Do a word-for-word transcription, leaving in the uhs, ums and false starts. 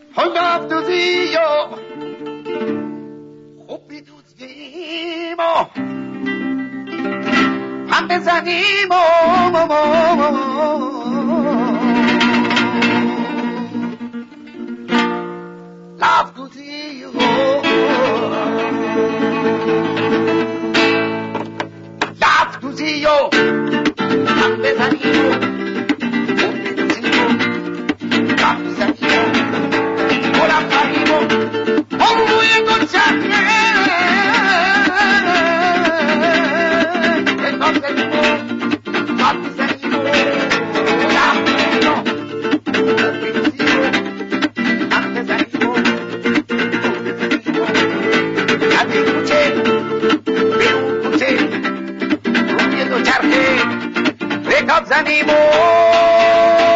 هنگام دوزی و خوب بدوزیم و هم بزنیم و لاف دوزی و لاف دوزی و هم بزنیم و خوب بدوزیم و لاف بزنیم و گلم خریم و هم روی گل چکه زنیم و